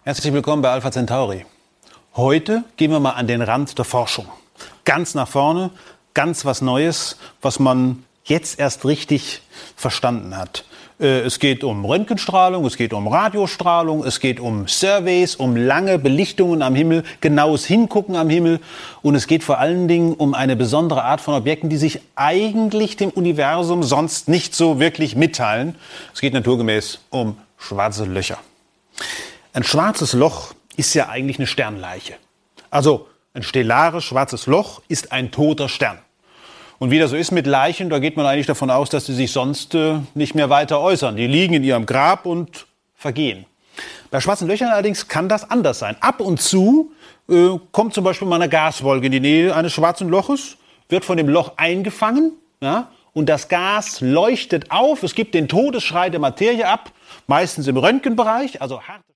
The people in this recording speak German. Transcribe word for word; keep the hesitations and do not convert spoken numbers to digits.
Herzlich willkommen bei Alpha Centauri. Heute gehen wir mal an den Rand der Forschung. Ganz nach vorne, ganz was Neues, was man jetzt erst richtig verstanden hat. Es geht um Röntgenstrahlung, es geht um Radiostrahlung, es geht um Surveys, um lange Belichtungen am Himmel, genaues Hingucken am Himmel. Und es geht vor allen Dingen um eine besondere Art von Objekten, die sich eigentlich dem Universum sonst nicht so wirklich mitteilen. Es geht naturgemäß um schwarze Löcher. Ein schwarzes Loch ist ja eigentlich eine Sternleiche. Also ein stellares schwarzes Loch ist ein toter Stern. Und wie das so ist mit Leichen, da geht man eigentlich davon aus, dass sie sich sonst äh, nicht mehr weiter äußern. Die liegen in ihrem Grab und vergehen. Bei schwarzen Löchern allerdings kann das anders sein. Ab und zu äh, kommt zum Beispiel mal eine Gaswolke in die Nähe eines schwarzen Loches, wird von dem Loch eingefangen, ja, und das Gas leuchtet auf. Es gibt den Todesschrei der Materie ab, meistens im Röntgenbereich, also harte